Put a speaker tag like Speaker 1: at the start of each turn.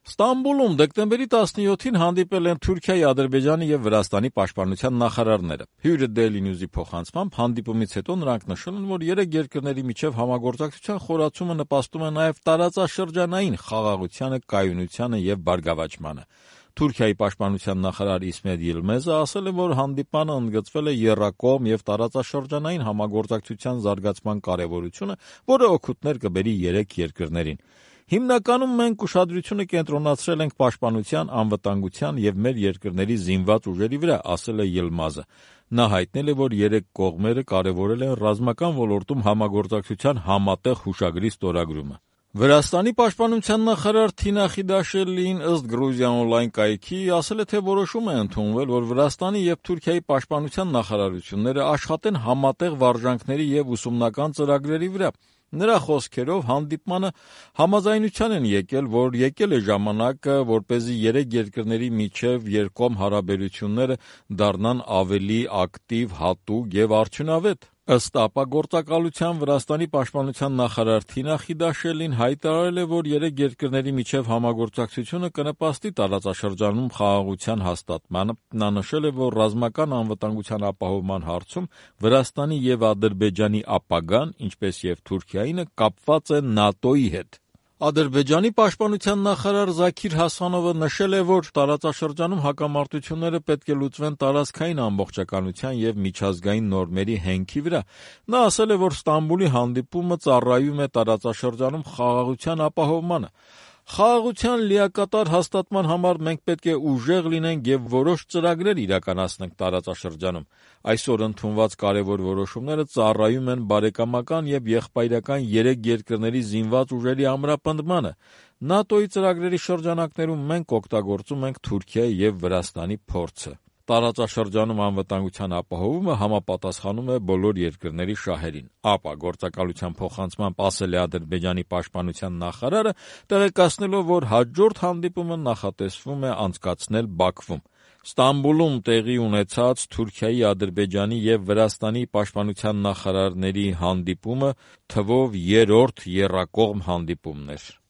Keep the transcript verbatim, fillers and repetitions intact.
Speaker 1: Ստամբուլում դեկտեմբերի տասնյոթին հանդիպել են Թուրքիայի, Ադրբեջանի եւ Վրաստանի պաշտպանության նախարարները։ Հյուրը Daily News-ի փոխանցմամբ հանդիպումից հետո նրանք նշել են, որ երեք երկրների միջև համագործակցության խորացումը նպաստում է նաեւ տարածաշրջանային խաղաղությանը, կայունությանը եւ բարգավաճմանը։ Թուրքիայի պաշտպանության նախարար Իսմետ Յիլմեզը ասել է, որ հանդիպանը ընդգծվել է եռակողմ եւ տարածաշրջանային համագործակցության զարգացման կարեւորությունը, որը օգուտներ կբերի երեք երկրներին։ Հիմնականում մենք ուշադրությունը կենտրոնացրել ենք պաշտպանության, անվտանգության եւ մեր երկրների զինված ուժերի վրա, ասել է Յիլմազը։ Նա հայտնել է, որ երեք կողմերը կարևորել են ռազմական ոլորտում համագործակցության համատեղ հուշագրի ստորագրումը։ Վրաստանի պաշտպանության նախարար Թինա Խիդաշելին ըստ Գրուզիա օնլայն կայքի ասել է, թե որոշում է ընդունվել, որ Վրաստանի եւ Թուրքիայի պաշտպանության նախարարությունները աշխատեն համատեղ վարժանքների եւ ուսումնական ծրագրերի վրա։ Նրա խոսքերով հանդիպմանը համաձայնության են եկել, որ եկել է ժամանակը, որպեսզի երեք երկրների միջև երկկողմ հարաբերությունները դառնան ավելի ակտիվ, հատուկ եւ արդյունավետ։ Ըստ ապագործակալության Վրաստանի պաշտպանության նախարար Թինա Խիդաշելին հայտարարել է, որ երեք երկրների միջև համագործակցությունը կնպաստի տարածաշրջանում խաղաղության հաստատմանը։ Նա նշել է, որ ռազմական անվտանգության ապահովման հարցում Վրաստանի եւ Ադրբեջանի ապագան, ինչպես եւ Թուրքիայինը, կապված է ՆԱՏՕ-ի հետ։ Ադրբեջանի պաշտպանության նախարար Զաքիր Հասանովը նշել է, որ տարածաշրջանում հակամարտությունները պետք է լուծվեն տարածքային ամբողջականության եւ միջազգային նորմերի հենքի վրա։ Նա ասել է, որ Ստամբուլի հանդիպումը ծառայում է տարածաշրջանում խաղաղության ապահովմանը։ Խաղաղության լիակատար հաստատման համար մենք պետք է ուժեղ լինենք եւ որոշ ծրագրեր իրականացնենք տարածաշրջանում։ Այսօր ընդունված կարևոր որոշումները ծառայում են բարեկամական եւ եղբայրական երեք երկրների զինված ուժերի ամրապնդմանը։ ՆԱՏՕ-ի ծրագրերի շրջանակներում մենք օգտագործում ենք Թուրքիայի եւ Վրաստանի փորձը։ Տարածաշրջանում անվտանգության ապահովումը համապատասխանում է բոլոր երկրների շահերին։ Ապա գործակալության փոխանցմամբ ասել է Ադրբեջանի պաշտպանության նախարարը, տեղեկացնելով, որ հաջորդ հանդիպումը նախատեսվում է անցկացնել Բաքվում։ Ստամբուլում տեղի ունեցած Թուրքիայի, Ադրբեջանի եւ Վրաստանի պաշտպանության նախարարների հանդիպումը թվով երրորդ եռակողմ հանդիպումն էր։